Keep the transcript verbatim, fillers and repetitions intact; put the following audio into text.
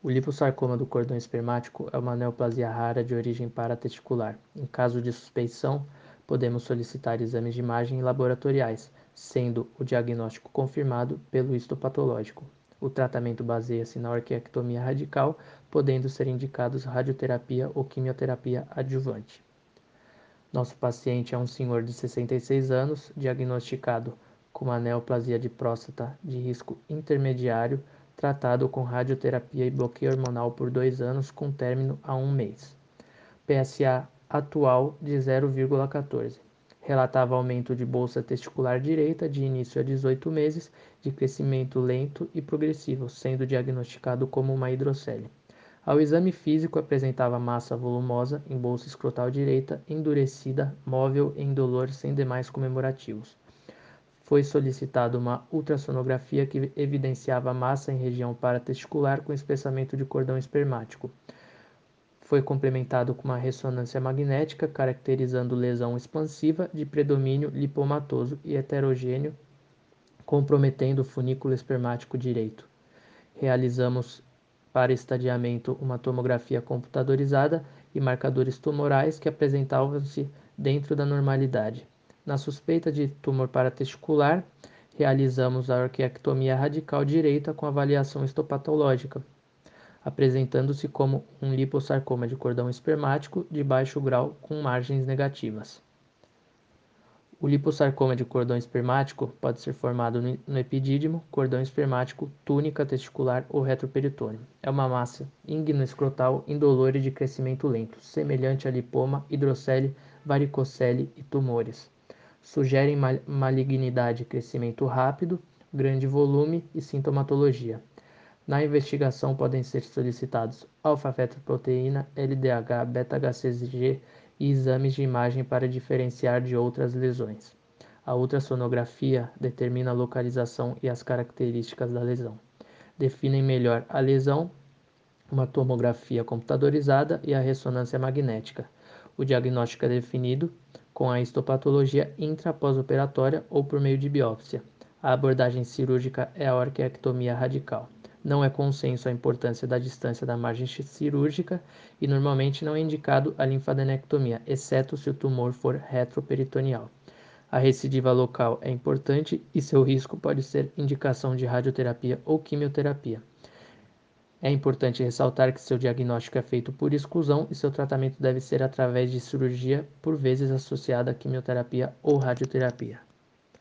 O liposarcoma do cordão espermático é uma neoplasia rara de origem paratesticular. Em caso de suspeição, podemos solicitar exames de imagem laboratoriais, sendo o diagnóstico confirmado pelo histopatológico. O tratamento baseia-se na orquiectomia radical, podendo ser indicados radioterapia ou quimioterapia adjuvante. Nosso paciente é um senhor de sessenta e seis anos, diagnosticado com uma neoplasia de próstata de risco intermediário, tratado com radioterapia e bloqueio hormonal por dois anos, com término a um mês. P S A atual de zero vírgula quatorze. Relatava aumento de bolsa testicular direita de início a dezoito meses, de crescimento lento e progressivo, sendo diagnosticado como uma hidrocele. Ao exame físico, apresentava massa volumosa em bolsa escrotal direita, endurecida, móvel e indolor sem demais comemorativos. Foi solicitada uma ultrassonografia que evidenciava massa em região paratesticular com espessamento de cordão espermático. Foi complementado com uma ressonância magnética, caracterizando lesão expansiva de predomínio lipomatoso e heterogêneo, comprometendo o funículo espermático direito. Realizamos para estadiamento uma tomografia computadorizada e marcadores tumorais que apresentavam-se dentro da normalidade. Na suspeita de tumor paratesticular, realizamos a orquiectomia radical direita com avaliação histopatológica, apresentando-se como um liposarcoma de cordão espermático de baixo grau com margens negativas. O liposarcoma de cordão espermático pode ser formado no epidídimo, cordão espermático, túnica testicular ou retroperitônio. É uma massa íngno-escrotal indolor e de crescimento lento, semelhante a lipoma, hidrocele, varicocele e tumores. Sugerem malignidade, crescimento rápido, grande volume e sintomatologia. Na investigação podem ser solicitados alfa-fetoproteína, L D H, beta-H C G e exames de imagem para diferenciar de outras lesões. A ultrassonografia determina a localização e as características da lesão. Definem melhor a lesão, uma tomografia computadorizada e a ressonância magnética. O diagnóstico é definido com a histopatologia intra-pós-operatória ou por meio de biópsia. A abordagem cirúrgica é a orquiectomia radical. Não é consenso a importância da distância da margem cirúrgica e normalmente não é indicado a linfadenectomia, exceto se o tumor for retroperitoneal. A recidiva local é importante e seu risco pode ser indicação de radioterapia ou quimioterapia. É importante ressaltar que seu diagnóstico é feito por exclusão e seu tratamento deve ser através de cirurgia, por vezes associada a quimioterapia ou radioterapia.